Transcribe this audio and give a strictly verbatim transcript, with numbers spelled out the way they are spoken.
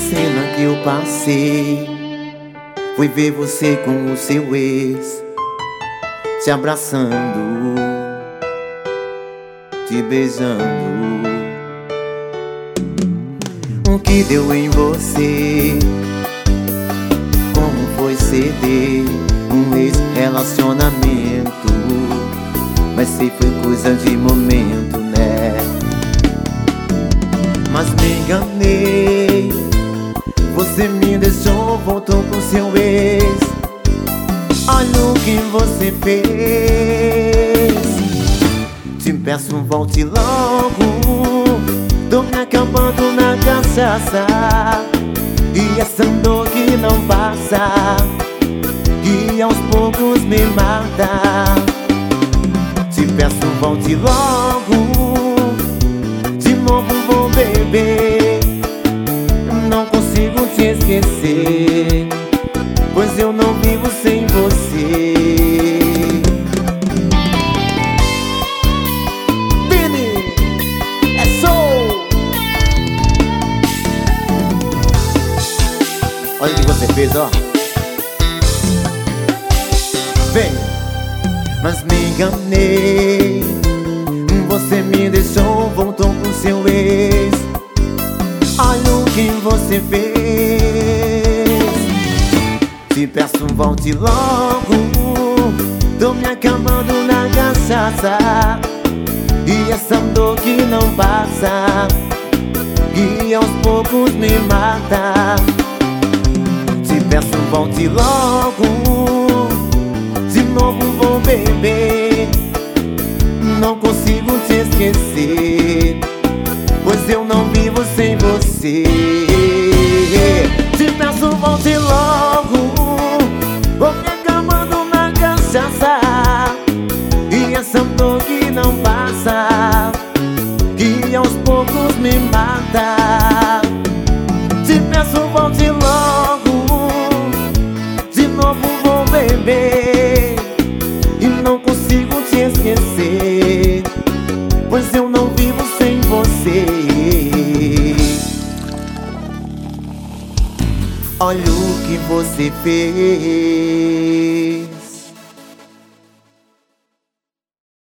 cena que eu passei foi ver você com o seu ex, te abraçando, te beijando. O que deu em você? Como foi ceder um ex-relacionamento? Mas sei foi coisa de momento, né? Mas me enganei, você me deixou, voltou com seu ex. Olha o que você fez. Te peço, volte logo, tô me acabando na cachaça, e essa dor que não passa, que aos poucos me mata. Te peço, volte logo, de novo vou beber. Não consigo te esquecer, pois eu não vivo sem você. Vini, é soul. Olha o que você fez, ó. Vem. Mas me enganei, você me deixou, voltou com seu ex. Olha o que você fez. Te peço, volte logo, tô me acabando na cachaça, e essa dor que não passa, que aos poucos me mata. Te peço, volte logo, de novo vou beber. Não consigo te esquecer, pois eu não vivo sem você. Te peço, volte logo, vou me acabando na cachaça, e essa dor que não passa, que aos poucos me mata. Te peço, volte logo, de novo vou beber. E não consigo te esquecer, pois eu não vivo sem você. Olha o que você fez.